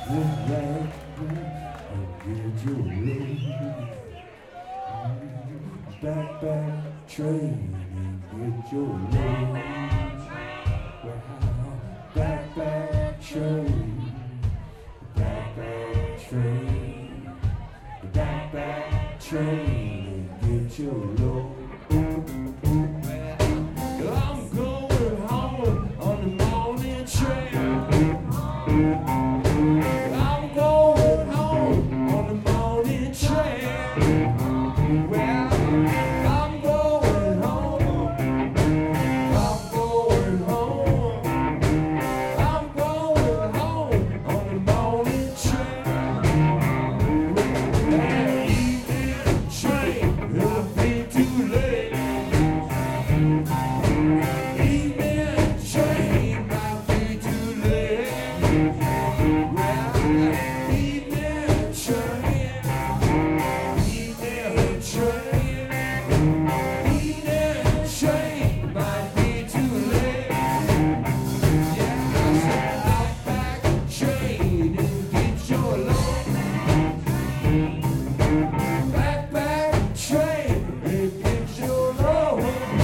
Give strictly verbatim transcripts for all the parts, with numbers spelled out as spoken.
Look back and get your load. Back, back, train and get your load. Well, back, back, train. Back, back, train. Back, back, train and get your load. I'm going home on the morning train. I'm going home on the morning train. Well, I'm going home. I'm going home. I'm going home on the morning train. That evening train will be too late. Evening train might be too late. Well, evening train, evening train, evening train might be too late. Yeah, I said back, back train and get your load. Back, back train and get your load.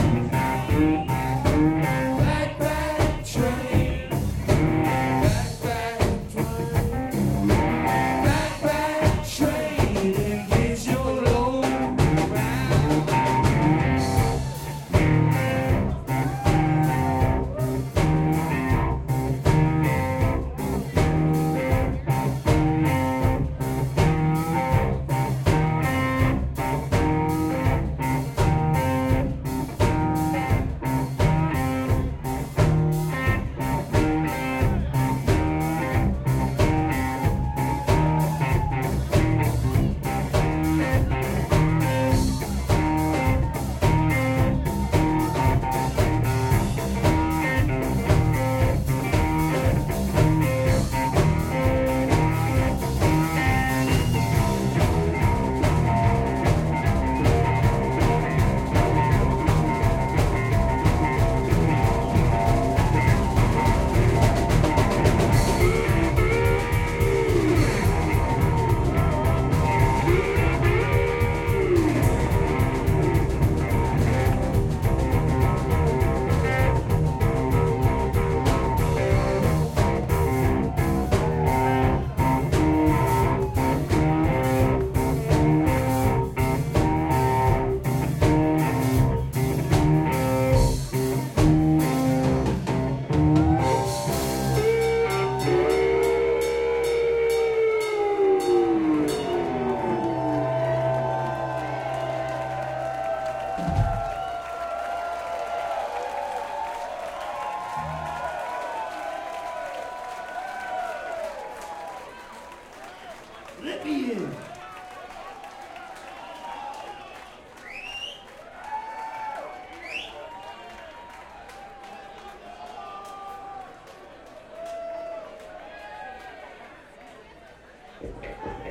Back, back train, back, back train, back, back train and get your load. Let me in. Thank you.